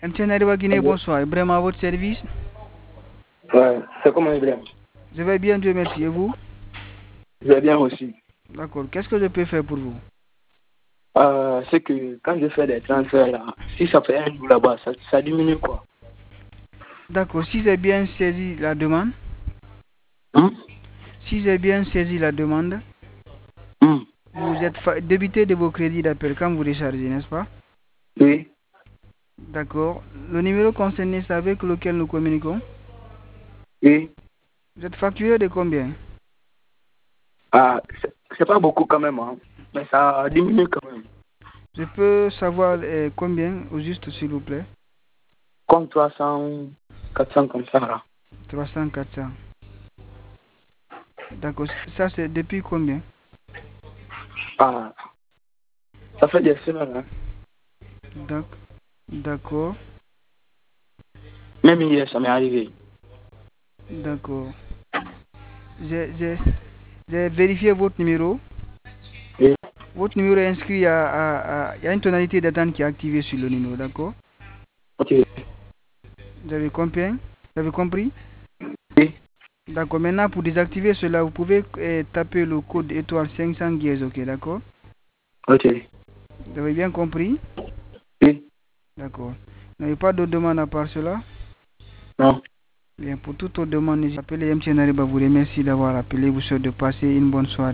MTN Arriva Guinée, Allô? bonsoir. Vraiment à votre service. Ouais, c'est comment Ibrahim? Je vais bien, Dieu merci. Et vous? Je vais bien aussi. D'accord. Qu'est-ce que je peux faire pour vous? C'est que quand je fais des transferts là, si ça fait un jour là-bas, ça diminue quoi. D'accord. Si j'ai bien saisi la demande, Hum? si j'ai bien saisi la demande, Hum. vous êtes débité de vos crédits d'appel quand vous déchargez, n'est-ce pas? Oui, D'accord. Le numéro concerné, c'est avec lequel nous communiquons. oui. Vous êtes facturé de combien? C'est pas beaucoup quand même, hein, mais ça diminue quand même. Je peux savoir combien au juste, s'il vous plaît? Comme 300, 400 comme ça là. 300, 400. D'accord. Ça, c'est depuis combien? Ah, ça fait des semaines, hein. D'accord. Même hier, ça m'est arrivé. D'accord. J'ai vérifié votre numéro. Oui, Votre numéro est inscrit il y a une tonalité d'attente qui est activée sur le numéro, d'accord? ok. Vous avez compris? Vous avez compris? Oui, D'accord. Maintenant, pour désactiver cela, vous pouvez taper le code étoile 500 dièse, ok, d'accord? ok. Vous avez bien compris? Oui, D'accord. Vous n'avez pas de demande à part cela? non. Bien, pour toute autre demande, n'hésitez pas à appeler MTN Arriba. Vous remercie d'avoir appelé. Vous souhaite de passer une bonne soirée.